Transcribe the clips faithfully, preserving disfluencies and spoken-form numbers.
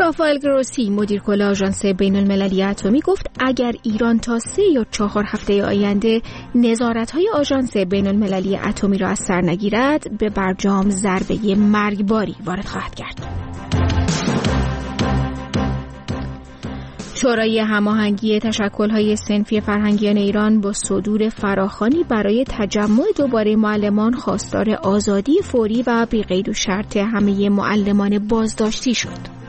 رافائل گروسی مدیر کل آژانس بین المللی اتمی گفت اگر ایران تا سه یا چهار هفته آینده نظارت‌های آژانس بین المللی اتمی را از سر نگیرد به برجام ضربه مرگباری وارد خواهد کرد. شورای هماهنگی تشکل‌های صنفی فرهنگیان ایران با صدور فراخوانی برای تجمع دوباره معلمان خواستار آزادی فوری و بی قید و شرط همه معلمان بازداشتی شد.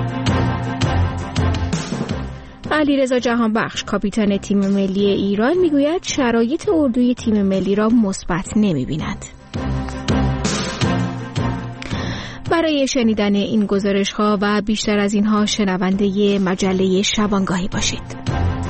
علیرضا جهانبخش کاپیتان تیم ملی ایران میگوید شرایط اردوی تیم ملی را مثبت نمی‌بیند. برای شنیدن این گزارش‌ها و بیشتر از اینها شنونده مجله شبانگاهی باشید.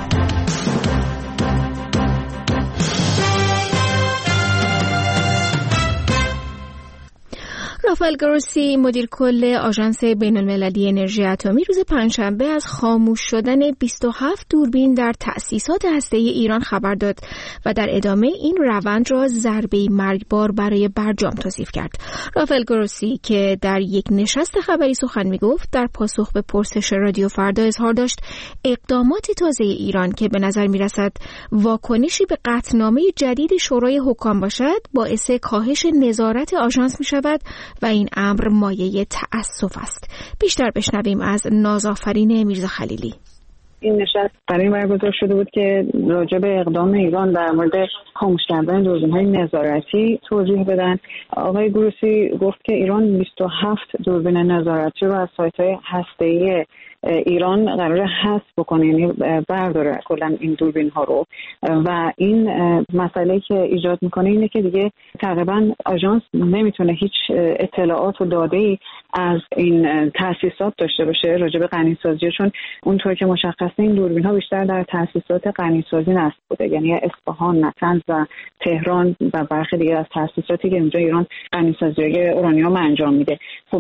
رافائل گروسی مدیر کل آژانس بین المللی انرژی اتمی روز پنجشنبه از خاموش شدن بیست و هفت دوربین در تأسیسات هسته‌ای ایران خبر داد و در ادامه این روند را ضربه‌ای مرگبار برای برجام توصیف کرد. رافائل گروسی که در یک نشست خبری سخن می‌گفت در پاسخ به پرسش رادیو فردا اظهار داشت اقدامات تازه ایران که به نظر می‌رسد واکنشی به قطعنامه جدید شورای حکام باشد باعث کاهش نظارت آژانس می‌شود و این امر مایه تأسف است. بیشتر بشنویم از نازآفرین میرزا خلیلی. این نشست برای این برگزار شده بود که راجع به اقدام ایران در مورد خاموش کردن دوربین‌های نظارتی توضیح بدن. آقای گروسی گفت که ایران بیست و هفت دوربین نظارتی رو از سایت‌های هسته‌ای ایران قراره حذف بکنه، یعنی برداره کلا این دوربین ها رو و این مسئله که ایجاد میکنه اینه که دیگه تقریبا آژانس نمیتونه هیچ اطلاعات و داده‌ای از این تأسیسات داشته باشه راجع به غنی‌سازی، چون اونطور که مشخصه این دوربین ها بیشتر در تأسیسات غنی‌سازی نصب بوده، یعنی اصفهان، نطنز و تهران و برخی دیگه از تأسیساتی که اونجا ایران غنی‌سازی اورانیوم انجام میده. خب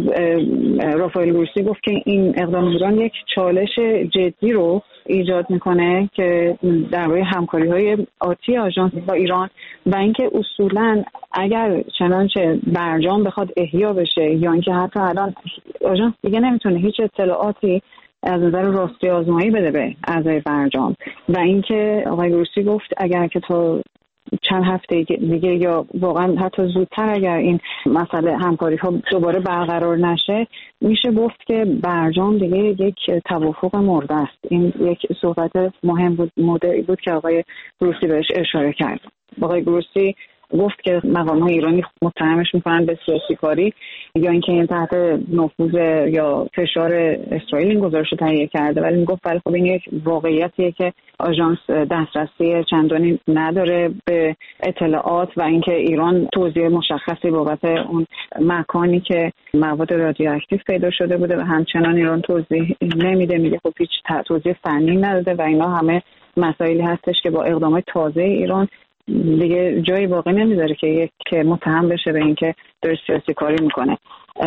رافائل گروسی گفت که این اقدام ایران یک چالش جدی رو ایجاد میکنه که درباره همکاری‌های آتی آژانس با ایران و اینکه اصولاً اگر چنانچه برجام بخواد احیا بشه یا اینکه حتی الان آژانس دیگه نمیتونه هیچ اطلاعاتی از نظر راستی آزمایی بده به اعضای برجام و اینکه آقای گروسی گفت اگر که تا چند هفته دیگه یا واقعا حتی زودتر اگر این مسئله همکاری ها دوباره برقرار نشه میشه گفت که برجام دیگه یک توافق مرده است. این یک صحبت مهم بود موضوعی بود که آقای گروسی بهش اشاره کرد. آقای گروسی گفت که مقام‌های ایرانی متهمش میکنن به سیاسی کاری یا اینکه این تحت نفوذ یا فشار اسرائیل این گزارش رو تهیه کرده، ولی میگفت ولی خب این یک واقعیتیه که آژانس دسترسی چندانی نداره به اطلاعات و اینکه ایران توضیح مشخصی بابت اون مکانی که مواد رادیواکتیو پیدا شده بوده و همچنان ایران توضیح نمیده، میگه خب هیچ توضیح فنی نداده و اینا همه مسائلی هستش که با اقدامات تازه ایران دیگه جایی واقع نمیذاره که یک که متهم بشه به اینکه داره سیاسی کاری میکنه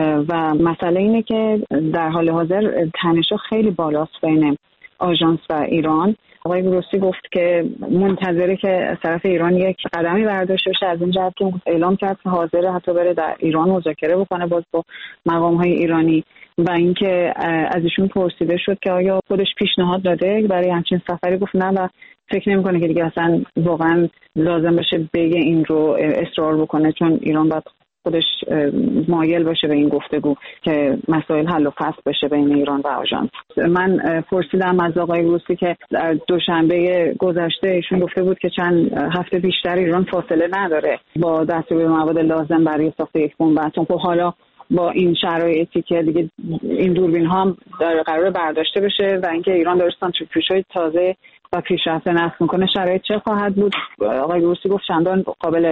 و مسئله اینه که در حال حاضر تنش‌ها خیلی بالاست بین آژانس و ایران. آقای گروسی گفت که منتظره که از طرف ایران یک قدمی برداشته بشه از این جهت که اعلام کرد که حاضره حتی بره در ایران مذاکره بکنه باز با مقام‌های ایرانی و اینکه از ایشون پرسیده شد که آیا خودش پیشنهاد داده برای همچین سفری، گفت نه و فکر نمی‌کنه که دیگه اصلا واقعا لازم باشه بگه این رو اصرار بکنه، چون ایران باید خودش مایل باشه به این گفتگو که مسائل حل و فصل بشه بین ایران و آژانس. من پرسیدم از آقای گروسی که در دوشنبه گذشته ایشون گفته بود که چند هفته بیشتر ایران فاصله نداره با دستیابی به مواد لازم برای ساخت یک بمب اتم. خب حالا با این شرایطی که دیگه این دوربین ها هم قرار برداشته بشه و اینکه ایران داره سانتریفیوژهای تازه و پیشرفته نصب میکنه شرایط چه خواهد بود؟ آقای گروسی گفت چندان قابل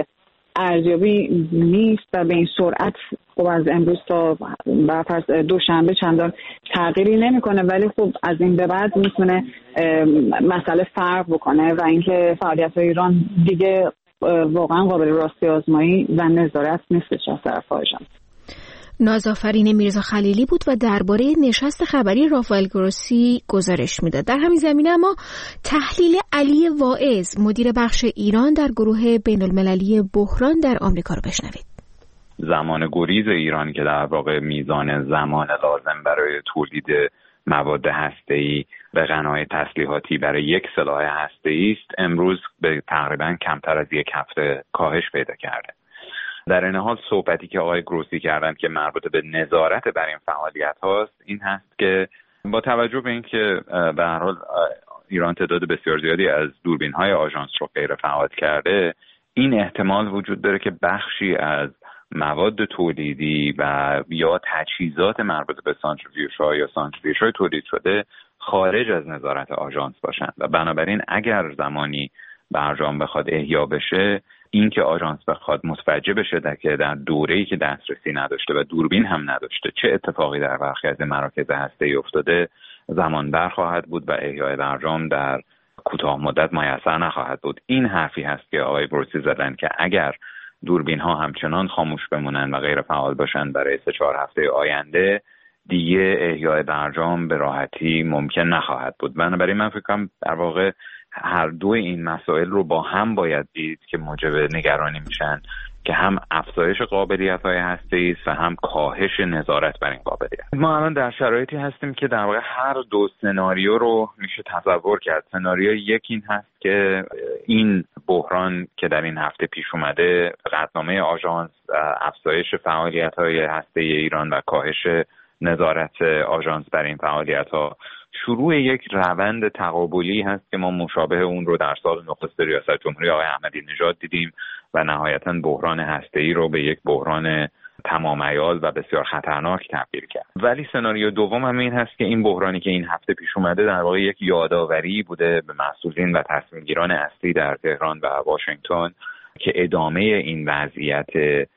ارزیابی نیست و به این سرعت خب از امروز تا برفرض دوشنبه چندان تغییری نمیکنه، ولی خب از این به بعد میتونه مسئله فرق بکنه و اینکه فعالیت ایران دیگه واقعا قابل راستی آزمایی و نظارت نیستش از طرف آژانس. نازآفرین میرزا خلیلی بود و درباره نشست خبری رافائل گروسی گزارش میداد. در همین زمینه اما تحلیل علی واعظ مدیر بخش ایران در گروه بین المللی بحران در آمریکا رو بشنوید. زمان گریز ایران که در واقع میزان زمان لازم برای تولید مواد هسته‌ای به غنای تسلیحاتی برای یک سلاح هسته‌ای است، امروز به تقریبا کمتر از یک هفته کاهش پیدا کرده. در این حال صحبتی که آقای گروسی کردن که مربوط به نظارت بر این فعالیت هاست این هست که با توجه به اینکه به هر حال ایران تعداد بسیار زیادی از دوربین‌های آژانس رو غیر فعال کرده، این احتمال وجود داره که بخشی از مواد تولیدی و یا تجهیزات مربوط به سانتریفیوژها یا سانتریفیوژهای تولید شده خارج از نظارت آژانس باشند و بنابراین اگر زمانی برجام بخواد احیا بشه، این که آژانس بخواد متوجه بشه در که در دوره‌ای که دسترسی نداشته و دوربین هم نداشته چه اتفاقی در برخی از مراکز هسته‌ای افتاده، زمان بر خواهد بود و احیای برجام در کوتاه مدت میسر نخواهد بود. این حرفی هست که آقای گروسی زدن که اگر دوربین ها همچنان خاموش بمونن و غیر فعال باشن برای سه چهار هفته آینده، دیگه احیای برجام به راحتی ممکن نخواهد بود. بنابراین من فکر کنم در واقع هر دو این مسائل رو با هم باید دید که موجب نگرانی میشن که هم افزایش قابلیت‌های هسته‌ای است و هم کاهش نظارت بر این قابلیت. ما الان در شرایطی هستیم که در واقع هر دو سناریو رو میشه تصور کرد. سناریو یک این هست که این بحران که در این هفته پیش اومده، قطعنامه آژانس، افزایش فعالیت‌های هسته‌ای ایران و کاهش نظارت آژانس بر این فعالیت‌ها شروع یک روند تقابلی هست که ما مشابه اون رو در سال نخست ریاست جمهوری آقای احمدی نژاد دیدیم و نهایتاً بحران هسته‌ای رو به یک بحران تمام عیار و بسیار خطرناک تبدیل کرد. ولی سناریو دوم هم این هست که این بحرانی که این هفته پیش اومده در واقع یک یادآوری بوده به مسئولین و تصمیمگیران اصلی در تهران و واشنگتن که ادامه این وضعیت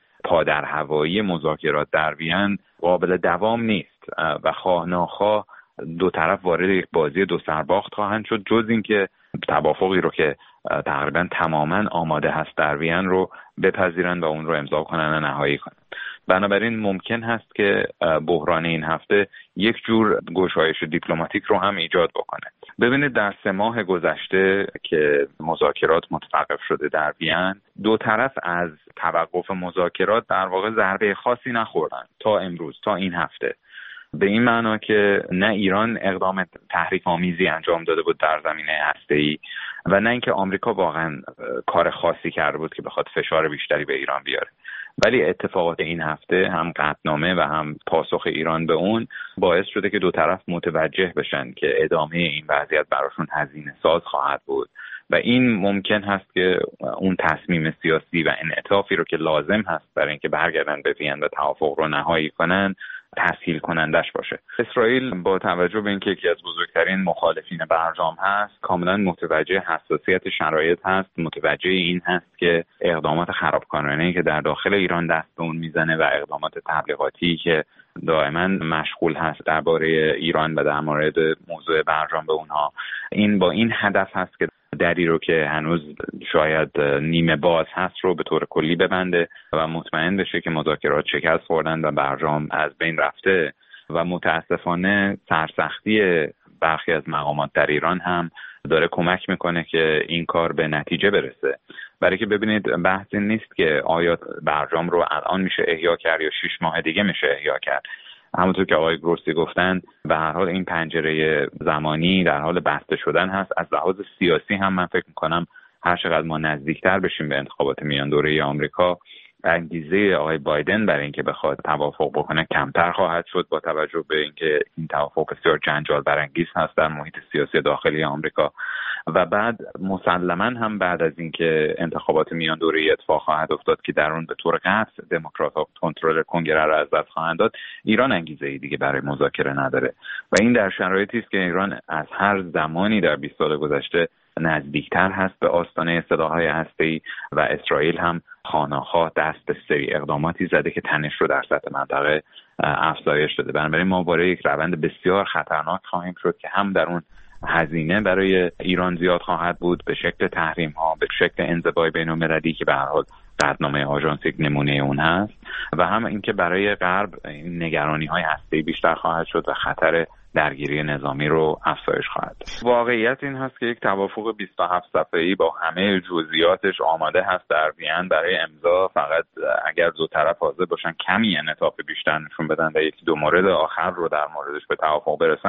پادرهوایی مذاکرات در وین قابل دوام نیست و خواه ناخواه دو طرف وارد یک بازی دو سرباخت خواهند شد، جز اینکه توافقی رو که تقریبا تماما آماده هست در وین رو بپذیرن و اون رو امضا کنن و نهایی کنن. بنابراین ممکن هست که بحران این هفته یک جور گشایش دیپلماتیک رو هم ایجاد بکنه. ببینید در سه ماه گذشته که مذاکرات متوقف شده در وین، دو طرف از توقف مذاکرات در واقع ضربه خاصی نخوردن تا امروز، تا این هفته. به این معنا که نه ایران اقدام تحریک آمیزی انجام داده بود در زمینه هسته‌ای و نه اینکه آمریکا واقعا کار خاصی کرده بود که بخواد فشار بیشتری به ایران بیاره. ولی اتفاقات این هفته هم قطعنامه و هم پاسخ ایران به اون باعث شده که دو طرف متوجه بشن که ادامه این وضعیت براشون هزینه ساز خواهد بود و این ممکن هست که اون تصمیم سیاسی و انعطافی رو که لازم هست برای اینکه برگردن به وین و توافق رو نهایی کنن تسهیل کنندش باشه. اسرائیل با توجه به اینکه یکی از بزرگترین مخالفین برجام هست کاملا متوجه حساسیت شرایط هست، متوجه این هست که اقدامات خرابکارانه‌ای که در داخل ایران دست به اون میزنه و اقدامات تبلیغاتی که دائما مشغول هست درباره ایران و در مورد موضوع برجام به اونها، این با این هدف هست که دری رو که هنوز شاید نیمه باز هست رو به طور کلی ببنده و مطمئن بشه که مذاکرات شکست خوردن و برجام از بین رفته و متاسفانه سرسختی برخی از مقامات در ایران هم داره کمک میکنه که این کار به نتیجه برسه. برای که ببینید بحث این نیست که آیا برجام رو الان میشه احیا کرد یا شش ماه دیگه میشه احیا کرد. همونطور که آقای گروسی گفتن به هر حال این پنجره زمانی در حال بسته شدن هست. از لحاظ سیاسی هم من فکر میکنم هر چقدر ما نزدیکتر بشیم به انتخابات میان دوره آمریکا، انگیزه آقای بایدن برای اینکه بخواد توافق بکنه کمتر خواهد شد با توجه به اینکه این توافق بسیار جنجال برانگیز هست در محیط سیاسی داخلی آمریکا و بعد مسلماً هم بعد از اینکه انتخابات میان دوره اتفاق خواهد افتاد که در اون به طور قطع دموکرات‌ها کنترل کنگره را از دست خواهند داد، ایران انگیزه‌ای دیگه برای مذاکره نداره و این در شرایطی است که ایران از هر زمانی در بیست سال گذشته نزدیکتر هست به آستانه سلاح‌های هسته‌ای و اسرائیل هم خانه‌خواه دست به سری اقداماتی زده که تنش رو در سطح منطقه افزایش داده. بنابراین ما وارد یک روند بسیار خطرناک خواهیم شد که هم در اون هزینه برای ایران زیاد خواهد بود به شکل تحریم ها، به شکل انزوای بین‌المللی که به هر حال قطعنامه آژانس یک نمونه اون هست و هم اینکه برای غرب نگرانی‌های هسته‌ای بیشتر خواهد شد و خطر درگیری نظامی رو افزایش خواهد داد. واقعیت این هست که یک توافق بیست و هفت صفحه‌ای با همه جزئیاتش آماده هست در وین برای امضا، فقط اگر دو طرف حاضر باشن کمی انعطاف بیشتر نشون بدن و یکی دو مورد آخر رو در موردش به توافق برسن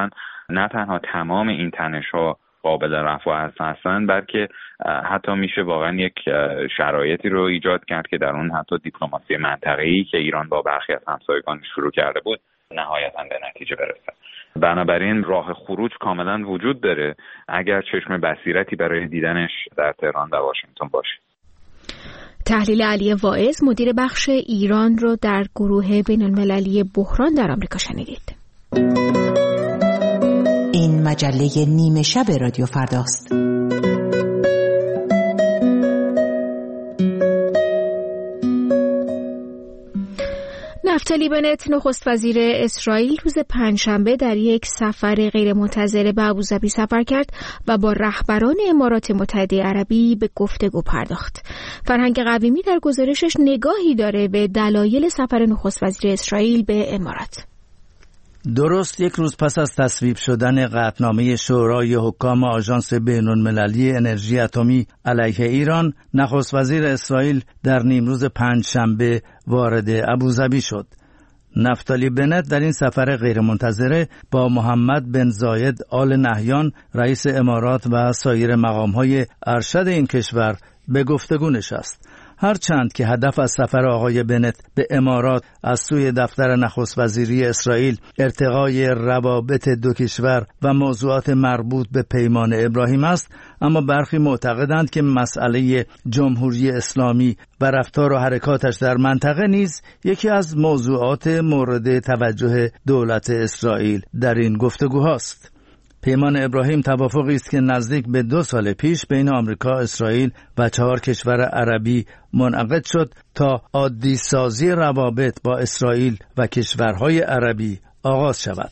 نه تنها تمام این تنش‌ها قابل رفع هستن، بلکه حتی میشه واقعا یک شرایطی رو ایجاد کرد که در اون حتی دیپلماسی منطقه‌ای که ایران با برخی از همسایگانش شروع کرده بود نهایتاً به نتیجه برسه. بنابراین راه خروج کاملا وجود داره اگر چشم بصیرتی برای دیدنش در تهران و واشنگتن باشه. تحلیل علی واعظ، مدیر بخش ایران رو در گروه بین‌المللی بحران در آمریکا شنیدید. این مجله نیمه شب رادیو فرداست. نفتالی بنت نخست وزیر اسرائیل روز پنجشنبه در یک سفر غیرمنتظره به ابوظبی سفر کرد و با رهبران امارات متحده عربی به گفتگو پرداخت. فرهنگ قویمی در گزارشش نگاهی داره به دلایل سفر نخست وزیر اسرائیل به امارات. درست یک روز پس از تصویب شدن قطعنامه شورای حکام آژانس بین‌المللی انرژی اتمی علیه ایران، نخست وزیر اسرائیل در نیمروز پنجشنبه وارد ابوظبی شد. نفتالی بنت در این سفر غیرمنتظره با محمد بن زاید آل نهیان رئیس امارات و سایر مقام‌های ارشد این کشور به گفتگو نشست. هرچند که هدف از سفر آقای بنت به امارات از سوی دفتر نخست وزیری اسرائیل ارتقای روابط دو کشور و موضوعات مربوط به پیمان ابراهیم است، اما برخی معتقدند که مسئله جمهوری اسلامی و رفتار و حرکاتش در منطقه نیز یکی از موضوعات مورد توجه دولت اسرائیل در این گفتگوهاست. پیمان ابراهیم توافقی است که نزدیک به دو سال پیش بین آمریکا، اسرائیل و چهار کشور عربی منعقد شد تا عادی سازی روابط با اسرائیل و کشورهای عربی آغاز شود.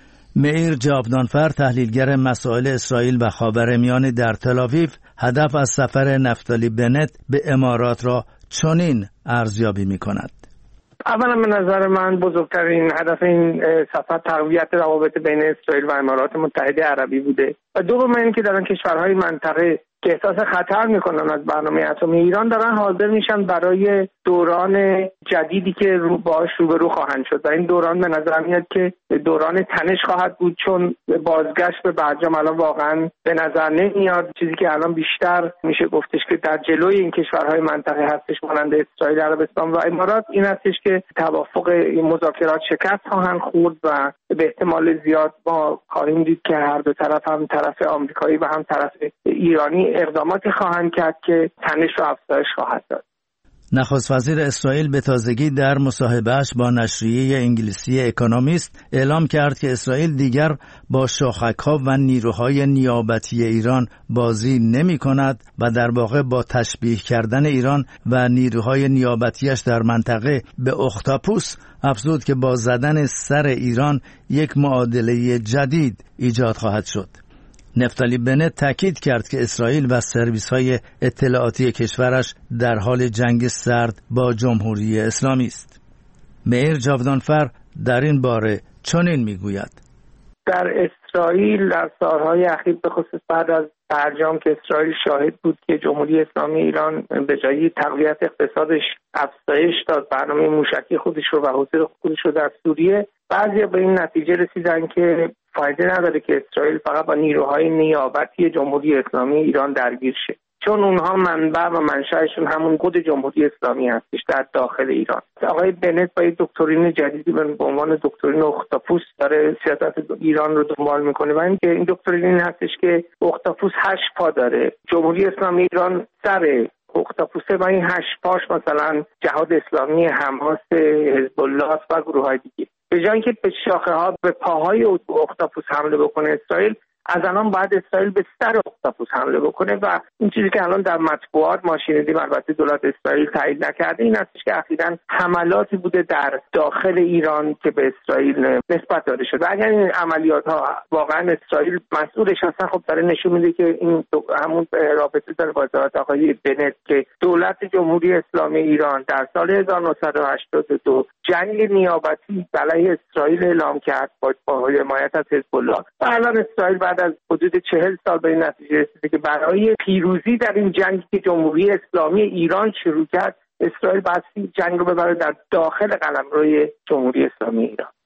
مئیر جاودانفر، تحلیلگر مسائل اسرائیل و خاورمیانه در تل‌آویو، هدف از سفر نفتالی بنت به امارات را چنین ارزیابی می‌کند. اولا به نظر من بزرگترین هدف این سفر تقویت روابط بین اسرائیل و امارات متحده عربی بوده و دوم این که در آن کشورهای منطقه که احساس خطر میکنن از برنامه اتمی ایران دارن حاضر میشن برای دوران جدیدی که رو باش روبرو خواهند شد و این دوران به نظر میاد که دوران تنش خواهد بود، چون بازگشت به برجام الان واقعا به نظر نمیاد. چیزی که الان بیشتر میشه گفتش که در جلوی این کشورهای منطقه هستش مانند اسرائیل، عربستان و امارات این هستش که توافق این مذاکرات شکست خواهند خورد و به احتمال زیاد ما خواهیم دید که هر دو طرف، هم طرف آمریکایی و هم طرف ایرانی، اقداماتی خواهند کرد که تنش رو افزایش خواهد داد. نخست وزیر اسرائیل به تازگی در مصاحبه‌اش با نشریه انگلیسی اکونومیست اعلام کرد که اسرائیل دیگر با شاخک‌ها و نیروهای نیابتی ایران بازی نمی‌کند و در واقع با تشبیه کردن ایران و نیروهای نیابتیش در منطقه به اختاپوس افزود که با زدن سر ایران یک معادله جدید ایجاد خواهد شد. نفتالی بنت تاکید کرد که اسرائیل و سرویس‌های اطلاعاتی کشورش در حال جنگ سرد با جمهوری اسلامی است. مئیر جاودانفر در این باره چنین میگوید: در اسرائیل در سالهای اخیر به خصوص بعد از برجام که اسرائیل شاهد بود که جمهوری اسلامی ایران به جای تقویت اقتصادش افزایش داد، برنامه موشکی خودش رو و حضور خودش رو در سوریه، بعضیا به این نتیجه رسیدن که فایده نداره که اسرائیل فقط با نیروهای نیابتی جمهوری اسلامی ایران درگیر شه، چون اونها منبع و منشأشون همون خود جمهوری اسلامی هستش در داخل ایران. آقای بنت با یک دکترین جدیدی به عنوان دکترین اختاپوس داره سیاست ایران رو دنبال میکنه و اینکه این دکترین این هستش که اختاپوس هشت پا داره. جمهوری اسلامی ایران سر اختاپوسه و این هشت پاش مثلا جهاد اسلامی، حماس، حزب الله و گروه‌های دیگه. به جای اینکه به شاخه ها به پاهای اختاپوس حمله بکنه اسرائیل، از الان باید اسرائیل به سر اختاپوس حمله بکنه و این چیزی که الان در مطبوعات ما شنیدیم، البته دولت اسرائیل تایید نکرده، این هستش که اخیراً حملاتی بوده در داخل ایران که به اسرائیل نسبت داده شده. اگر این عملیات ها واقعا اسرائیل مسئولش هستن، خب داره نشون میده که این همون رابطه داره با ذات آقای بنت که دولت جمهوری اسلامی ایران در سال هزار و نهصد و هشتاد و دو جنگ نیابتی علیه اسرائیل اعلام کرد با حمایت از حزب الله و الان اسرائیل بعد از حدود چهل سال به این نتیجه رسیده که برای پیروزی در این جنگی که جمهوری اسلامی ایران شروع کرد، اسرائیل باید جنگ رو ببره در داخل قلمروی جمهوری اسلامی ایران.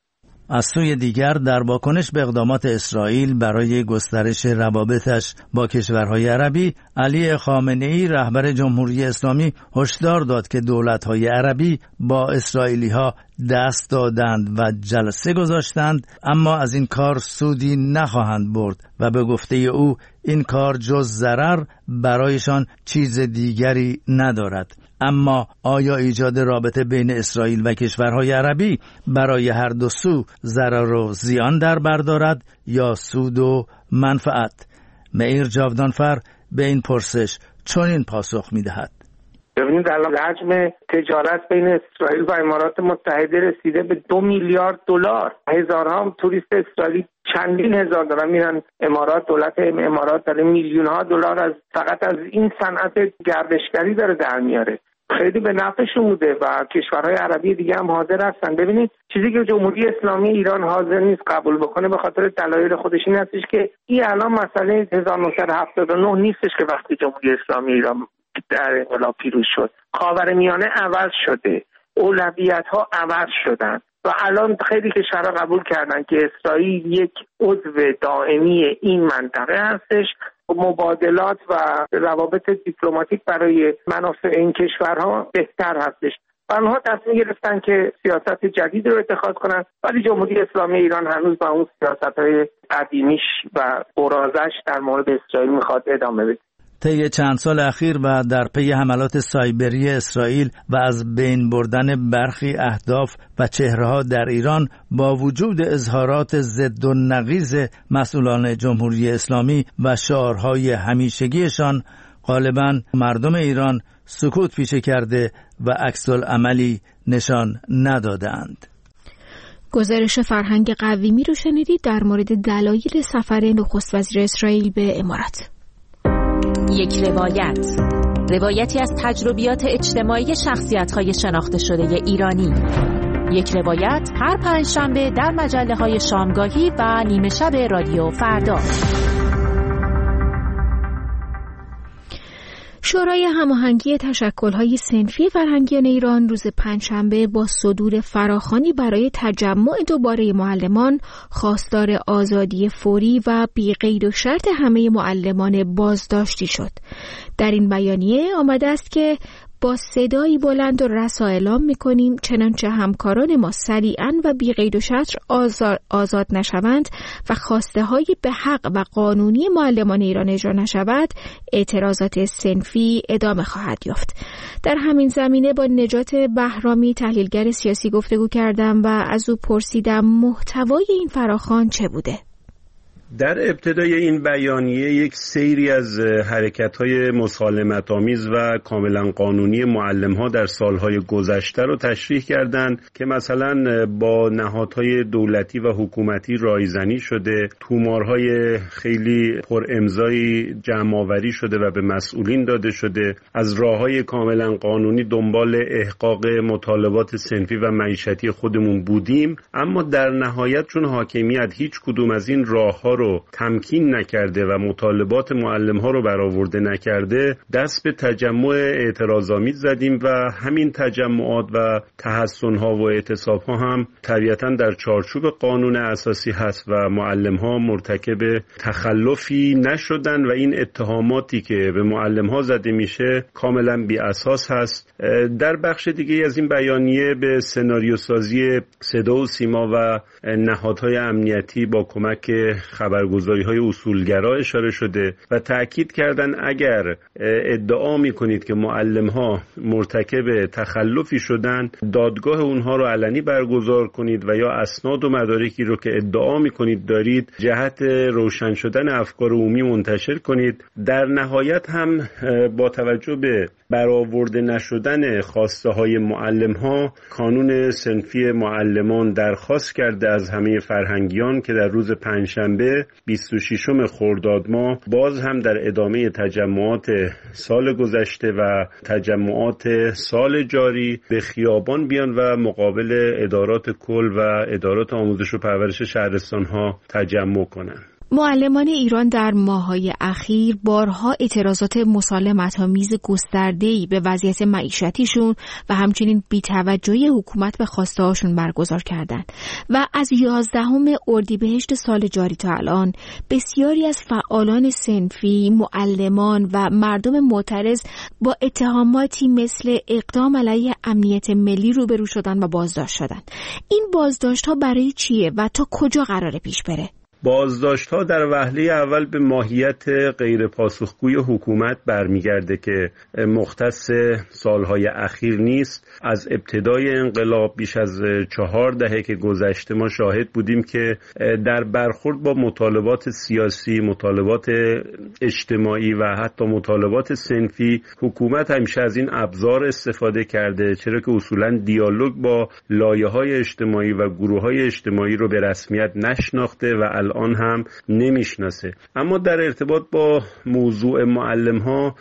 از سوی دیگر در واکنش به اقدامات اسرائیل برای گسترش روابطش با کشورهای عربی، علی خامنه‌ای رهبر جمهوری اسلامی هشدار داد که دولت‌های عربی با اسرائیلی‌ها دست دادند و جلسه گذاشتند، اما از این کار سودی نخواهند برد و به گفته او این کار جز ضرر برایشان چیز دیگری ندارد. اما آیا ایجاد رابطه بین اسرائیل و کشورهای عربی برای هر دو سو ضرر و زیان در بر دارد یا سود و منفعت؟ معیر جاودانفر به این پرسش چنین پاسخ می‌دهد: ببینید الان حجم تجارت بین اسرائیل و امارات متحده رسیده به دو میلیارد دلار. هزارها توریست اسرائیلی چندین هزار دلار میرن امارات. دولت امارات داره میلیون ها دلار از فقط از این صنعت گردشگری داره در میاره. خیلی به نفعشون بوده و کشورهای عربی دیگه هم حاضر هستن. ببینید چیزی که جمهوری اسلامی ایران حاضر نیست قبول بکنه به خاطر دلایل خودش این هستش که این الان مسئله هزار و نهصد و هفتاد و نه نیستش که وقتی جمهوری اسلامی ایران در انقلاب پیروز شد. خاورمیانه عوض شده، اولویت‌ها عوض شدن و الان خیلی کشورها قبول کردن که اسرائیل یک عضو دائمی این منطقه هستش. مبادلات و روابط دیپلماتیک برای منافع این کشورها بهتر هستش. و آنها تصمیم گرفتن که سیاست جدید رو اتخاذ کنن، ولی جمهوری اسلامی ایران هنوز با اون سیاست‌های قدیمیش و برازش در مورد اسرائیل میخواد ادامه بده. طی چند سال اخیر و در پی حملات سایبری اسرائیل و از بین بردن برخی اهداف و چهره‌ها در ایران، با وجود اظهارات ضد و نقیض مسئولان جمهوری اسلامی و شعارهای همیشگیشان، غالباً مردم ایران سکوت پیشه کرده و عکس‌العملی نشان ندادند. گزارش فرهنگ قویمی رو شنیدید در مورد دلایل سفر نخست وزیر اسرائیل به امارات. یک روایت، روایتی از تجربیات اجتماعی شخصیت‌های شناخته شده ایرانی. یک روایت هر پنجشنبه در مجله‌های شامگاهی و نیمه شب رادیو فردا. شورای هماهنگی تشکل‌های صنفی فرهنگیان ایران روز پنجشنبه با صدور فراخوانی برای تجمع دوباره معلمان خواستار آزادی فوری و بی قید و شرط همه معلمان بازداشتی شد. در این بیانیه آمده است که با صدایی بلند و رسا اعلام می‌کنیم چنانچه همکاران ما سریعاً و بی قید و شرط آزاد, آزاد نشوند و خواسته های به حق و قانونی معلمان ایران اجرا نشود، اعتراضات صنفی ادامه خواهد یافت. در همین زمینه با نجات بهرامی تحلیلگر سیاسی گفتگو کردم و از او پرسیدم محتوای این فراخوان چه بوده. در ابتدای این بیانیه یک سیری از حرکت‌های مسالمت‌آمیز و کاملا قانونی معلم‌ها در سالهای گذشته رو تشریح کردند که مثلا با نهادهای دولتی و حکومتی رایزنی شده، تومارهای خیلی پر امضایی جمع‌آوری شده و به مسئولین داده شده، از راه‌های کاملا قانونی دنبال احقاق مطالبات صنفی و معیشتی خودمون بودیم، اما در نهایت چون حاکمیت هیچ کدوم از این راه‌ها رو تمکین نکرده و مطالبات معلم ها رو برآورده نکرده، دست به تجمع اعتراض‌آمیز زدیم و همین تجمعات و تحصن ها و اعتصاب ها هم طبیعتاً در چارچوب قانون اساسی هست و معلم ها مرتکب تخلفی نشدن و این اتهاماتی که به معلم ها زده میشه کاملا بی اساس هست. در بخش دیگه از این بیانیه به سناریو سازی صدا و سیما و نهادهای امنیتی با کمک خبرگزاری‌های اصولگرا اشاره شده و تأکید کردن اگر ادعا می‌کنید که معلم‌ها مرتکب تخلفی شدن، دادگاه اونها رو علنی برگزار کنید و یا اسناد و مدارکی رو که ادعا می‌کنید دارید جهت روشن شدن افکار عمومی منتشر کنید. در نهایت هم با توجه به برآورده نشدن خواسته های معلم ها، کانون صنفی معلمان درخواست کرده از همه فرهنگیان که در روز پنجشنبه بیست و ششم خرداد ماه باز هم در ادامه تجمعات سال گذشته و تجمعات سال جاری به خیابان بیان و مقابل ادارات کل و ادارات آموزش و پرورش شهرستان ها تجمع کنند. معلمان ایران در ماه‌های اخیر بارها اعتراضات مسالمت‌آمیز گسترده‌ای به وضعیت معیشتیشون و همچنین بی‌توجهی حکومت به خواسته‌هاشون برگزار کردند و از یازدهم اردیبهشت سال جاری تا الان بسیاری از فعالان صنفی، معلمان و مردم معترض با اتهاماتی مثل اقدام علیه امنیت ملی روبرو شدن و بازداشت شدن. این بازداشت‌ها برای چیه و تا کجا قراره پیش بره؟ بازداشت‌ها در وهله اول به ماهیت غیر پاسخگوی حکومت برمیگرده که مختص سالهای اخیر نیست. از ابتدای انقلاب بیش از چهار دهه که گذشته ما شاهد بودیم که در برخورد با مطالبات سیاسی، مطالبات اجتماعی و حتی مطالبات صنفی حکومت همیشه از این ابزار استفاده کرده، چرا که اصولاً دیالوگ با لایه‌های اجتماعی و گروه‌های اجتماعی رو به رسمیت نشناخته و الان هم نمیشناسه. اما در ارتباط با موضوع معلم‌ها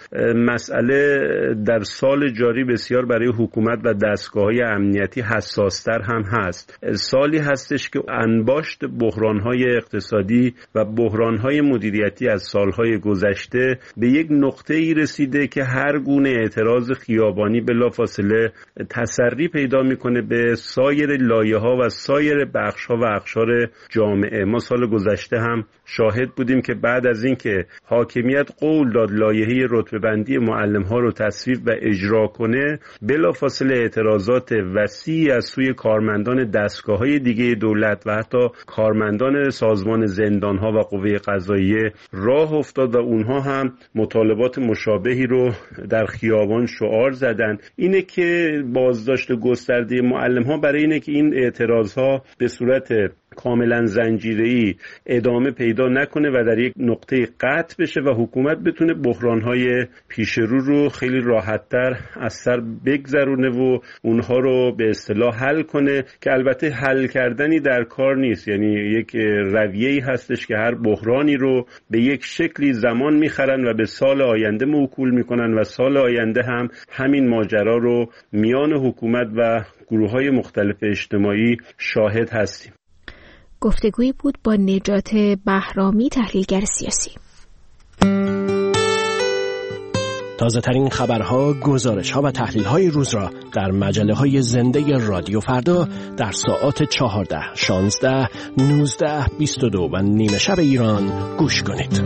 مسئله در سال جاری بسیار برای حکومت و دستگاه‌های امنیتی حساس‌تر هم هست. سالی هستش که انباشت بحران‌های اقتصادی و بحران‌های مدیریتی از سال‌های گذشته به یک نقطه‌ای رسیده که هر گونه اعتراض خیابانی بلافاصله تسری پیدا می‌کنه به سایر لایه‌ها و سایر بخش‌ها و اقشار جامعه. ما سال گذشته هم شاهد بودیم که بعد از اینکه حاکمیت قول داد لایحه رتبه بندی معلم‌ها رو تصویب و اجرا کنه، بلافاصله اعتراضات وسیعی از سوی کارمندان دستگاه‌های دیگه دولت و حتی کارمندان سازمان زندان‌ها و قوه قضاییه راه افتاد و اونها هم مطالبات مشابهی رو در خیابان شعار زدن. اینه که بازداشت گسترده معلم‌ها برای اینه که این اعتراض‌ها به صورت کاملا زنجیره‌ای ادامه پیدا نکنه و در یک نقطه قطع بشه و حکومت بتونه بحران‌های پیش رو رو خیلی راحت‌تر از سر بگذرونه و اونها رو به اصطلاح حل کنه، که البته حل کردنی در کار نیست. یعنی یک رویه‌ای هستش که هر بحرانی رو به یک شکلی زمان می‌خرن و به سال آینده موکول می‌کنن و سال آینده هم همین ماجرا رو میان حکومت و گروه‌های مختلف اجتماعی شاهد هستیم. گفتگویی بود با نجات بهرامی، تحلیلگر سیاسی. تازه ترین خبرها، گزارش‌ها و تحلیل‌های روز را در مجله‌های زنده رادیو فردا در ساعات چهارده، شانزده، نوزده، بیست و دو و نیمه شب ایران گوش کنید.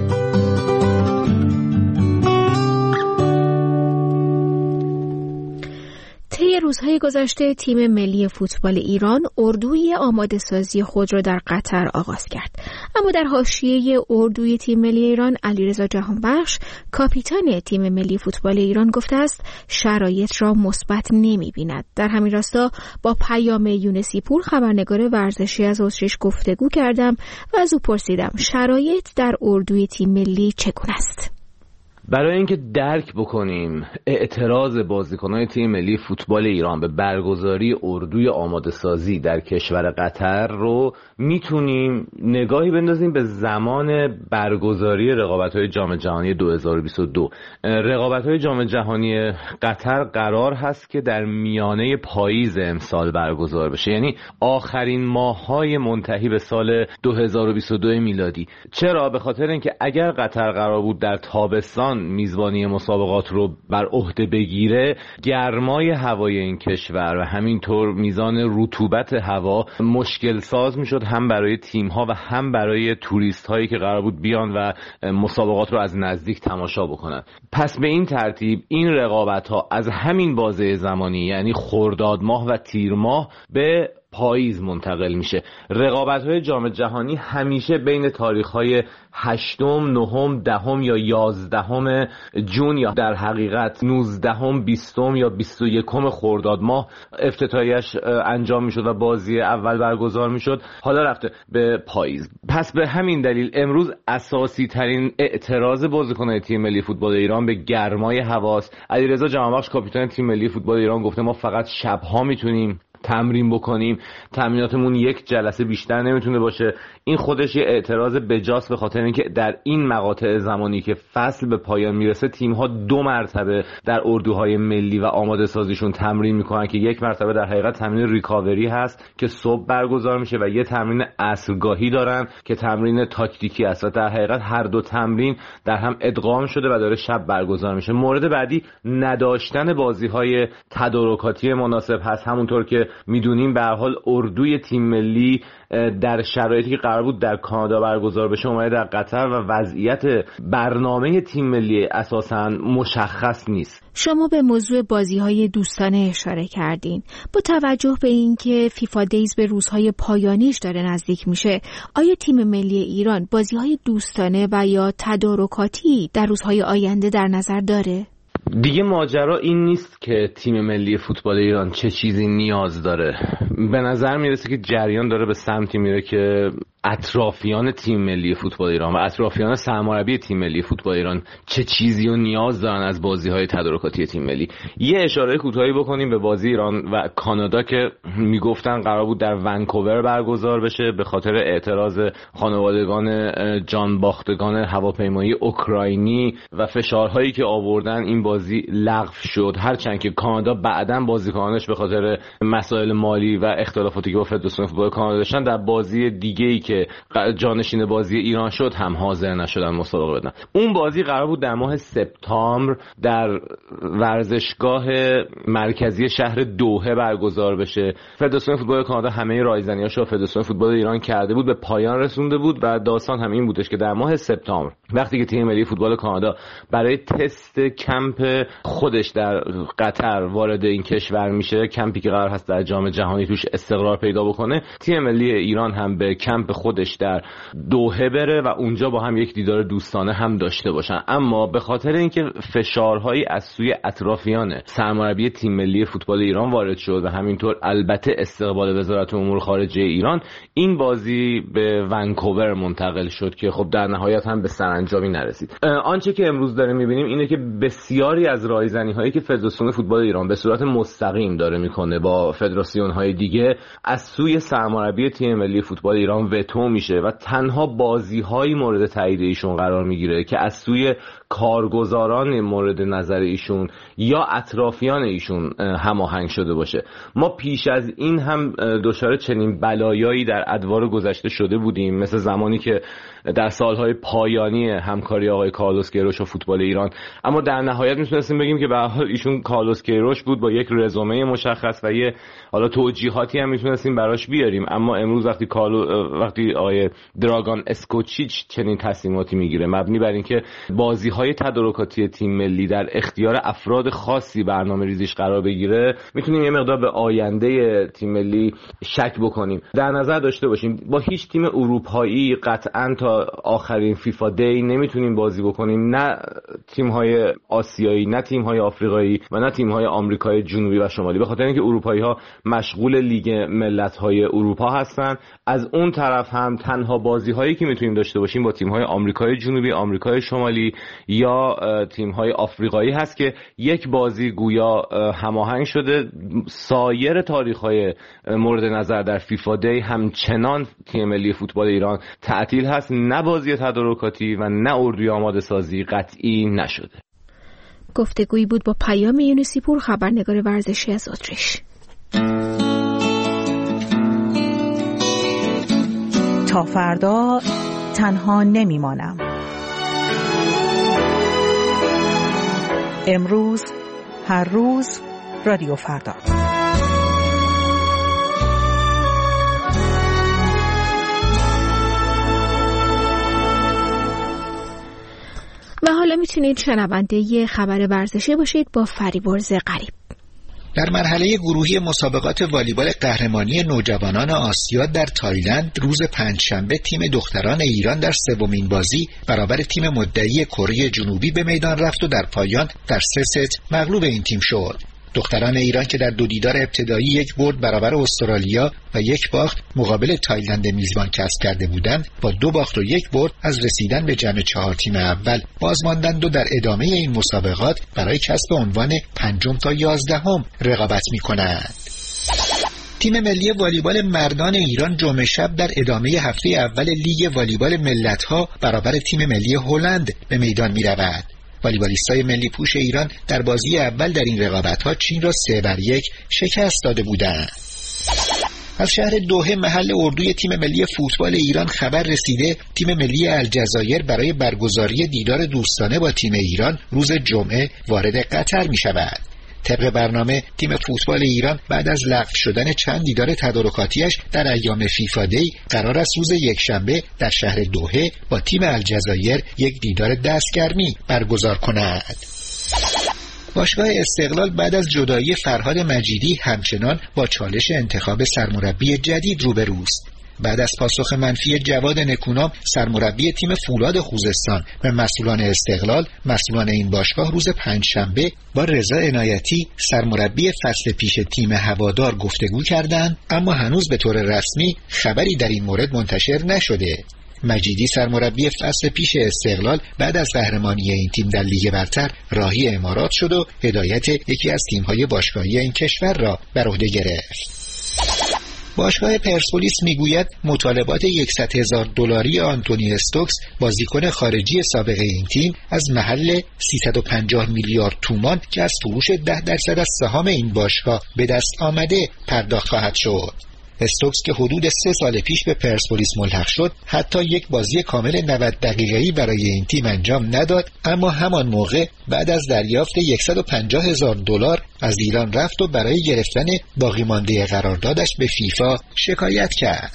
طی روزهای گذشته تیم ملی فوتبال ایران اردوی آماده سازی خود را در قطر آغاز کرد. اما در حاشیه اردوی تیم ملی ایران علیرضا جهانبخش، کاپیتان تیم ملی فوتبال ایران، گفته است شرایط را مثبت نمی‌بیند. در همین راستا با پیام یونسی پور، خبرنگار ورزشی از اتریش، گفتگو کردم و از او پرسیدم شرایط در اردوی تیم ملی چگونه است. برای اینکه درک بکنیم اعتراض بازیکنان تیم ملی فوتبال ایران به برگزاری اردوی آماده سازی در کشور قطر رو میتونیم نگاهی بندازیم به زمان برگزاری رقابت‌های جام جهانی دو هزار و بیست و دو. رقابت‌های جام جهانی قطر قرار هست که در میانه پاییز امسال برگزار بشه، یعنی آخرین ماه‌های منتهی به سال دو هزار و بیست و دو میلادی. چرا؟ به خاطر اینکه اگر قطر قرار بود در تابستان میزبانی مسابقات رو بر عهده بگیره، گرمای هوای این کشور و همینطور میزان رطوبت هوا مشکل ساز میشد، هم برای تیم ها و هم برای توریست هایی که قرار بود بیان و مسابقات رو از نزدیک تماشا بکنن. پس به این ترتیب این رقابت ها از همین بازه زمانی، یعنی خرداد ماه و تیر ماه، به پاییز منتقل میشه. رقابت‌های جام جهانی همیشه بین تاریخ‌های هشتم، نهم، دهم یا یازدهم جون یا در حقیقت نوزدهم، بیستم یا بیست و یکم خرداد ماه افتتاحیش انجام میشد و بازی اول برگزار میشد. حالا رفته به پاییز. پس به همین دلیل امروز اساسی ترین اعتراض بازیکنان تیم ملی فوتبال ایران به گرمای هواست. علیرضا جهانبخش، کاپیتان تیم ملی فوتبال ایران، گفته ما فقط شب‌ها میتونیم تمرین بکنیم، تمریناتمون یک جلسه بیشتر نمیتونه باشه. این خودش یه اعتراض بجاست، به خاطر اینکه در این مقاطع زمانی که فصل به پایان میرسه تیم‌ها دو مرتبه در اردوهای ملی و آماده سازیشون تمرین میکنن که یک مرتبه در حقیقت تمرین ریکاوری هست که صبح برگزار میشه و یه تمرین عصرگاهی دارن که تمرین تاکتیکی است و در حقیقت هر دو تمرین در هم ادغام شده و داره شب برگزار میشه. مورد بعدی نداشتن بازی‌های تدارکاتی مناسب هست. همونطور که میدونیم به هر حال اردوی تیم ملی در شرایطی که قرار بود در کانادا برگزار بشه اومده در قطر و وضعیت برنامه تیم ملی اساساً مشخص نیست. شما به موضوع بازی‌های دوستانه اشاره کردین. با توجه به اینکه فیفا دیز به روزهای پایانیش داره نزدیک میشه، آیا تیم ملی ایران بازی‌های دوستانه و یا تدارکاتی در روزهای آینده در نظر داره؟ دیگه ماجرا این نیست که تیم ملی فوتبال ایران چه چیزی نیاز داره. به نظر میرسه که جریان داره به سمتی میره که اطرافیان تیم ملی فوتبال ایران و اطرافیان سرمربی تیم ملی فوتبال ایران چه چیزی رو نیاز دارن از بازی‌های تدارکاتی تیم ملی. یه اشاره کوتاهی بکنیم به بازی ایران و کانادا که میگفتن قرار بود در ونکوور برگزار بشه به خاطر اعتراض خانوادگان جان باختگان هواپیمایی اوکراینی و فشارهایی که آوردن این بازی لغو شد، هرچند که کانادا بعداً بازیکنانش به خاطر مسائل مالی و اختلافاتی که با فدراسیون فوتبال کانادا داشتن در بازی دیگه‌ای که جانشین بازی ایران شد هم حاضر نشدن مسابقه بدن. اون بازی قرار بود در ماه سپتامبر در ورزشگاه مرکزی شهر دوحه برگزار بشه. فدراسیون فوتبال کانادا همه رایزنیاشو فدراسیون فوتبال ایران کرده بود، به پایان رسونده بود و داستان هم این بودش که در ماه سپتامبر وقتی که تیم ملی فوتبال کانادا برای تست کمپ خودش در قطر وارد این کشور میشه، کمپی که قرار هست در جام جهانی توش استقرار پیدا بکنه، تیم ملی ایران هم به کمپ خودش در دوحه بره و اونجا با هم یک دیدار دوستانه هم داشته باشن. اما به خاطر اینکه فشارهایی از سوی اطرافیان سرمربی تیم ملی فوتبال ایران وارد شد و همینطور البته استقبال وزارت امور خارجه ایران، این بازی به ونکوور منتقل شد که خب در نهایت هم به سرانجامی نرسید. آنچه که امروز داریم میبینیم اینه که بسیاری از رایزنی هایی که فدراسیون فوتبال ایران به صورت مستقیم داره میکنه با فدراسیون های دیگه از سوی سرمربی تیم ملی فوتبال ایران وتو میشه و تنها بازی‌های مورد تایید ایشون قرار میگیره که از سوی کارگزاران مورد نظر ایشون یا اطرافیان ایشون هماهنگ شده باشه. ما پیش از این هم دچار چنین بلایایی در ادوار گذشته شده بودیم، مثل زمانی که در سالهای پایانی همکاری آقای کارلوس کیروش و فوتبال ایران، اما در نهایت میتونستیم بگیم که به هر حال ایشون کارلوس کیروش بود با یک رزومه مشخص و یه حالا توجیهاتی هم میتونستیم براش بیاریم. اما امروز وقتی کارلو وقتی آقای دراگان اسکوچیچ چنین تصمیماتی میگیره مبنی بر اینکه بازی‌های تدارکاتی تیم ملی در اختیار افراد خاصی برنامه ریزیش قرار بگیره، میتونیم یه مقدار به آینده تیم ملی شک بکنیم. در نظر داشته باشیم با هیچ تیم اروپایی قطعاً تا آخرین فیفا دی نمیتونیم بازی بکنیم، نه تیم‌های آسیایی، نه تیم‌های آفریقایی و نه تیم‌های آمریکای جنوبی و شمالی، به خاطر اینکه اروپایی‌ها مشغول لیگ ملت‌های اروپا هستن. از اون طرف هم تنها بازی‌هایی که میتونیم داشته باشیم با تیم‌های آمریکای جنوبی، آمریکای شمالی یا تیم‌های آفریقایی هست که یک بازی گویا هماهنگ شده. سایر تاریخ‌های مورد نظر در فیفا دی همچنان تیم ملی فوتبال ایران تعطیل هست، نه بازی تدارکاتی و نه اردوی آماده سازی قطعی نشده. گفتگویی بود با پیام یونسی پور، خبرنگار ورزشی از اتریش. تا فردا تنها نمیمانم. امروز، هر روز، رادیو فردا. و حالا میتونید شنونده ی خبر ورزشی باشید با فریبرز غریب. در مرحله گروهی مسابقات والیبال قهرمانی نوجوانان آسیا در تایلند روز پنجشنبه تیم دختران ایران در سومین بازی برابر تیم مدعی کره جنوبی به میدان رفت و در پایان در سه ست مغلوب این تیم شد. دختران ایران که در دو دیدار ابتدایی یک برد برابر استرالیا و یک باخت مقابل تایلند میزبان کسب کرده بودند، با دو باخت و یک برد از رسیدن به جمع چهار تیم اول باز ماندند و در ادامه این مسابقات برای کسب عنوان پنجم تا یازدهم رقابت می‌کنند. تیم ملی والیبال مردان ایران جمعه شب در ادامه هفته اول لیگ والیبال ملت‌ها برابر تیم ملی هلند به میدان می‌رود. والیبالیستای ملی پوش ایران در بازی اول در این رقابت‌ها چین را سه بر یک شکست داده بودند. از شهر دوحه محل اردوی تیم ملی فوتبال ایران خبر رسیده تیم ملی الجزایر برای برگزاری دیدار دوستانه با تیم ایران روز جمعه وارد قطر می‌شود. طبق برنامه تیم فوتبال ایران بعد از لغو شدن چند دیدار تدارکاتیش در ایام فیفا دی قرار است روز یکشنبه در شهر دوحه با تیم الجزایر یک دیدار دستگرمی برگزار کند. باشگاه استقلال بعد از جدایی فرهاد مجیدی همچنان با چالش انتخاب سرمربی جدید روبروست. بعد از پاسخ منفی جواد نکونام سرمربی تیم فولاد خوزستان به مسئولان استقلال، مسئولان این باشگاه روز پنجشنبه با رضا عنایتی سرمربی فصل پیش تیم هوادار گفتگو کردند، اما هنوز به طور رسمی خبری در این مورد منتشر نشده. مجیدی سرمربی فصل پیش استقلال بعد از قهرمانی این تیم در لیگ برتر راهی امارات شد و هدایت یکی از تیم‌های باشگاهی این کشور را بر عهده گرفت. باشگاه پرسپولیس میگوید مطالبات صد هزار دلاری آنتونی استوکس بازیکن خارجی سابق این تیم از محل سیصد و پنجاه میلیارد تومان که از فروش ده درصد از سهام این باشگاه به دست آمده پرداخت خواهد شد. استوکس که حدود سه سال پیش به پرسپولیس ملحق شد حتی یک بازی کامل نود دقیقه‌ای برای این تیم انجام نداد، اما همان موقع بعد از دریافت صد و پنجاه هزار دلار از ایران رفت و برای گرفتن باقی مانده قراردادش به فیفا شکایت کرد.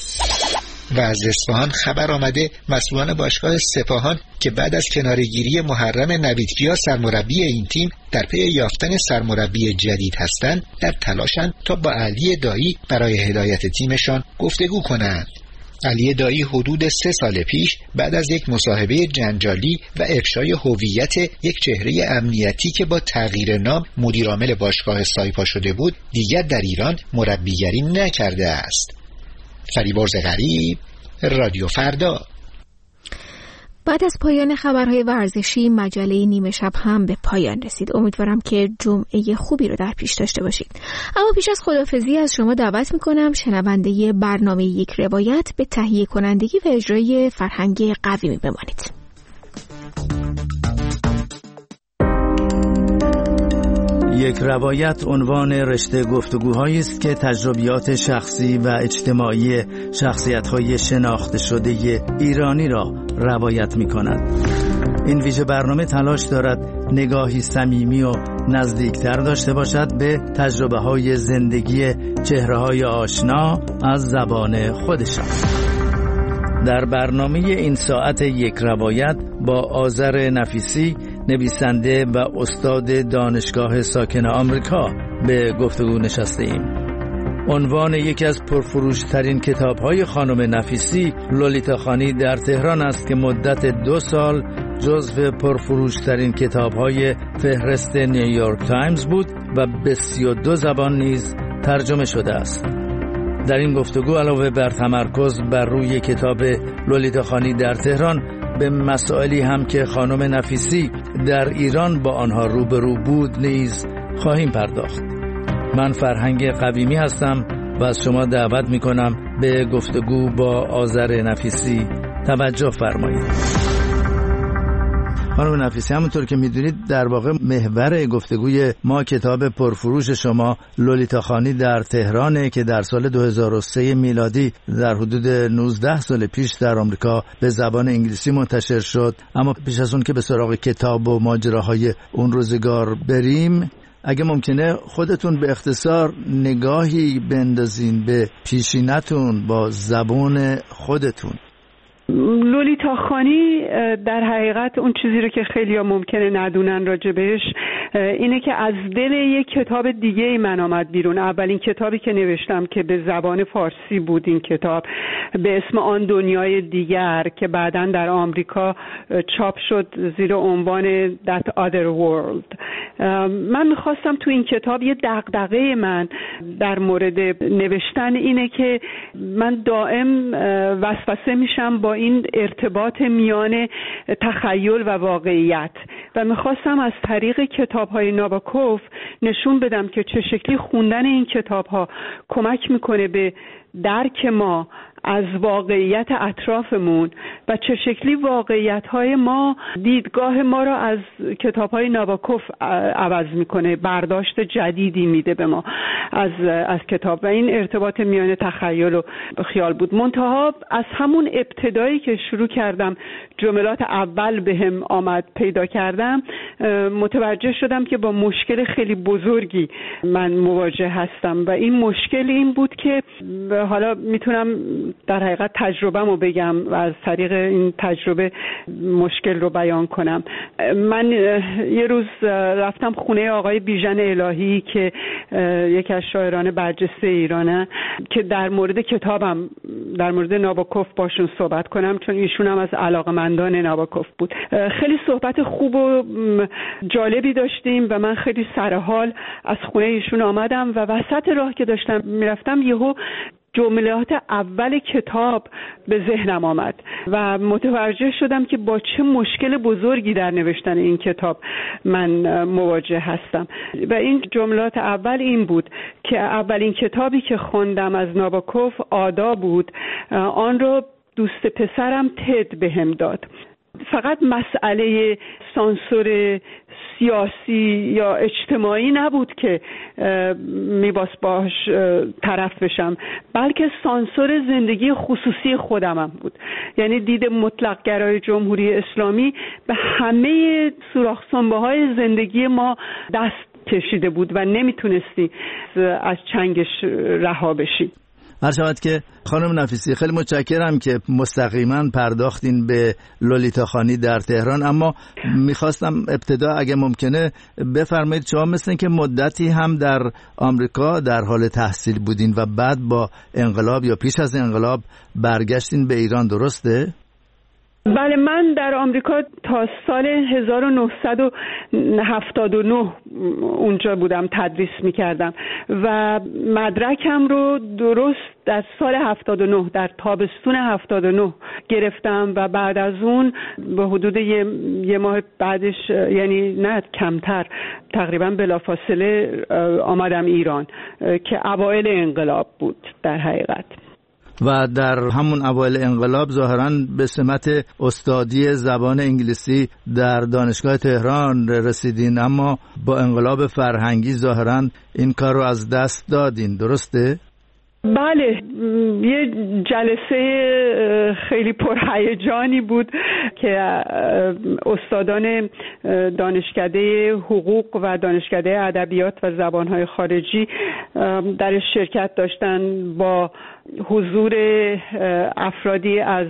و از اصفهان خبر آمده مسئولان باشگاه سپاهان که بعد از کناره‌گیری محرم نویدکیا سرمربی این تیم در پی یافتن سرمربی جدید هستند در تلاشند تا با علی دایی برای هدایت تیمشان گفتگو کنند. علی دایی حدود سه سال پیش بعد از یک مصاحبه جنجالی و افشای هویت یک چهره امنیتی که با تغییر نام مدیرعامل باشگاه سایپا شده بود دیگر در ایران مربیگری نکرده است. فریبرز غریب، رادیو فردا. بعد از پایان خبرهای ورزشی مجله نیمه شب هم به پایان رسید. امیدوارم که جمعه خوبی رو در پیش داشته باشید. اما پیش از خداحافظی از شما دعوت میکنم شنونده برنامه یک روایت به تهیه کنندگی و اجرای فرهنگ قویمی بمانید. یک روایت عنوان رشته گفتگوهایی است که تجربیات شخصی و اجتماعی شخصیت‌های شناخته شده ایرانی را روایت می‌کند. این ویژه برنامه تلاش دارد نگاهی صمیمی و نزدیکتر داشته باشد به تجربه‌های زندگی چهره‌های آشنا از زبان خودشان. در برنامه این ساعت یک روایت با آذر نفیسی نویسنده و استاد دانشگاه ساکن آمریکا به گفتگو نشسته ایم. عنوان یکی از پرفروشترین کتاب‌های خانم نفیسی لولیتاخانی در تهران است که مدت دو سال جزو پرفروشترین کتاب‌های فهرست نیویورک تایمز بود و به سی و دو زبان نیز ترجمه شده است. در این گفتگو علاوه بر تمرکز بر روی کتاب لولیتاخانی در تهران به مسائلی هم که خانم نفیسی در ایران با آنها روبرو بود نیز خواهیم پرداخت. من فرهنگ قویمی هستم و از شما دعوت می کنم به گفتگو با آذر نفیسی توجه فرمایید. خانم نفیسی، همونطور که میدونید در واقع محور گفتگوی ما کتاب پرفروش شما لولیتاخانی در تهرانه که در سال دو هزار و سه میلادی در حدود نوزده سال پیش در آمریکا به زبان انگلیسی منتشر شد. اما پیش از اون که به سراغ کتاب و ماجراهای اون روزگار بریم، اگه ممکنه خودتون به اختصار نگاهی بندازین به پیشینتون با زبان خودتون. لولیتاخانی در حقیقت اون چیزی رو که خیلی‌ها ممکنه ندونن راجبش اینه که از دل یک کتاب دیگه ای من آمد بیرون. اولین کتابی که نوشتم که به زبان فارسی بود این کتاب به اسم آن دنیای دیگر که بعداً در آمریکا چاپ شد زیر عنوان That Other World. من میخواستم تو این کتاب یه دغدغه من در مورد نوشتن اینه که من دائم وسوسه میشم با این ارتباط میان تخیل و واقعیت و میخواستم از طریق کتاب کتاب‌های ناباکوف نشون بدم که چه شکلی خوندن این کتاب‌ها کمک میکنه به درک ما از واقعیت اطرافمون و چه شکلی واقعیت‌های ما دیدگاه ما را از کتاب‌های ناباکوف عوض میکنه، برداشت جدیدی میده به ما از از کتاب و این ارتباط میان تخیل و خیال بود. منتها از همون ابتدایی که شروع کردم جملات اول بهم آمد پیدا کردم متوجه شدم که با مشکل خیلی بزرگی من مواجه هستم و این مشکل این بود که حالا میتونم در حقیقت تجربه‌مو بگم و از طریق این تجربه مشکل رو بیان کنم. من یه روز رفتم خونه آقای بیژن الهی که یکی از شاعران برجسته ایرانه که در مورد کتابم در مورد ناباکوف باشون صحبت کنم، چون ایشون هم از علاقه‌مندان ناباکوف بود. خیلی صحبت خوب و جالبی داشتیم و من خیلی سرحال از خونه ایشون آمدم و وسط راه که داشتم میرفتم یهو جملات اول کتاب به ذهنم آمد و متوجه شدم که با چه مشکل بزرگی در نوشتن این کتاب من مواجه هستم و این جملات اول این بود که اولین کتابی که خوندم از ناباکوف آدا بود، آن رو دوست پسرم تد بهم داد. فقط مسئله سانسور سیاسی یا اجتماعی نبود که میباس باش طرف بشم، بلکه سانسور زندگی خصوصی خودم هم بود. یعنی دید مطلق گرای جمهوری اسلامی به همه سوراخ سنبه های زندگی ما دست کشیده بود و نمیتونستی از چنگش رها بشی. هر شود که خانم نفیسی خیلی متشکرم که مستقیما پرداختین به لولیتا خانی در تهران، اما میخواستم ابتدا اگه ممکنه بفرمایید شما مثل این که مدتی هم در آمریکا در حال تحصیل بودین و بعد با انقلاب یا پیش از انقلاب برگشتین به ایران، درسته؟ بله، من در آمریکا تا سال هزار و نهصد و هفتاد و نه اونجا بودم، تدریس میکردم و مدرکم رو درست در سال هفتاد و نه در تابستون هفتاد و نه گرفتم و بعد از اون به حدود یه, یه ماه بعدش، یعنی نه کمتر، تقریبا بلافاصله آمدم ایران که اوایل انقلاب بود در حقیقت. و در همون اوایل انقلاب ظاهراً به سمت استادی زبان انگلیسی در دانشگاه تهران رسیدین، اما با انقلاب فرهنگی ظاهراً این کار رو از دست دادین، درسته؟ بله، یه جلسه خیلی پرهیجانی بود که استادان دانشکده حقوق و دانشکده ادبیات و زبانهای خارجی در شرکت داشتن با حضور افرادی از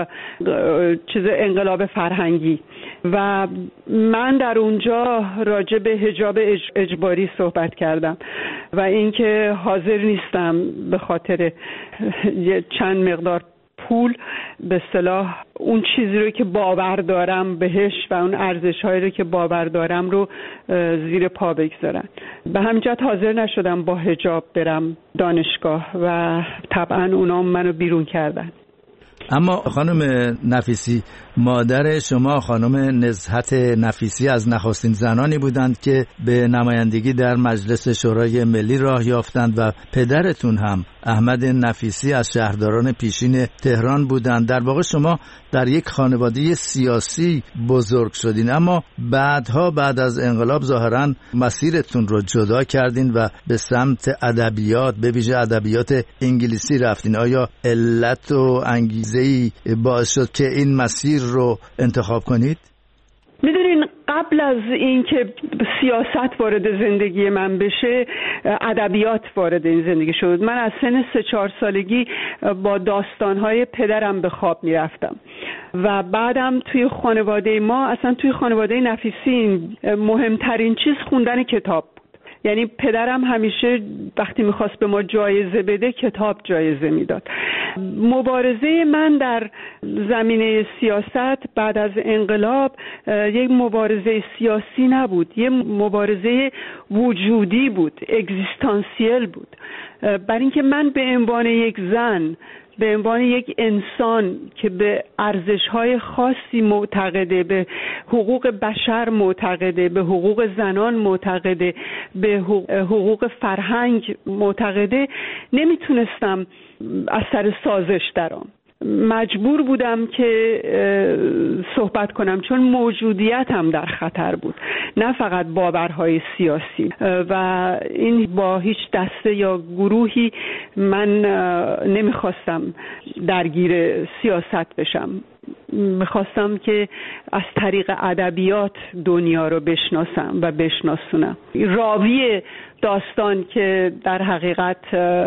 چیز انقلاب فرهنگی و من در اونجا راجع به حجاب اجباری صحبت کردم و اینکه حاضر نیستم به خاطر چند مقدار پول به اصطلاح اون چیزی رو که باور دارم بهش و اون ارزش‌هایی رو که باور دارم رو زیر پا بگذارن. به همین جهت حاضر نشدم با حجاب برم دانشگاه و طبعا اونا منو بیرون کردن. اما خانم نفیسی، مادر شما خانم نزهت نفیسی از نخستین زنانی بودند که به نمایندگی در مجلس شورای ملی راه یافتند و پدرتون هم احمد نفیسی از شهرداران پیشین تهران بودند. در واقع شما در یک خانواده سیاسی بزرگ شدین، اما بعدها بعد از انقلاب ظاهراً مسیرتون رو جدا کردین و به سمت ادبیات، به ویژه ادبیات انگلیسی رفتین. آیا علت و انگیزه‌ای باعث شد که این مسیر رو انتخاب کنید؟ میدونین قبل از این که سیاست وارد زندگی من بشه، ادبیات وارد این زندگی شد. من از سن سه چهار سالگی با داستانهای پدرم به خواب میرفتم و بعدم توی خانواده ما، اصلا توی خانواده نفیسی، مهمترین چیز خوندن کتاب بود. یعنی پدرم همیشه وقتی میخواست به ما جایزه بده کتاب جایزه میداد. مبارزه من در زمینه سیاست بعد از انقلاب یک مبارزه سیاسی نبود، یک مبارزه وجودی بود، اگزیستانسیل بود. برای اینکه من به عنوان یک زن، به عنوان یک انسان که به ارزش‌های خاصی معتقده، به حقوق بشر معتقده، به حقوق زنان معتقده، به حقوق فرهنگ معتقده، نمیتونستم از سر سازش درام. مجبور بودم که صحبت کنم چون موجودیتم در خطر بود، نه فقط باورهای سیاسی. و این با هیچ دسته یا گروهی من نمیخواستم درگیر سیاست بشم. میخواستم که از طریق ادبیات دنیا رو بشناسم و بشناسونم. راوی داستان که در حقیقت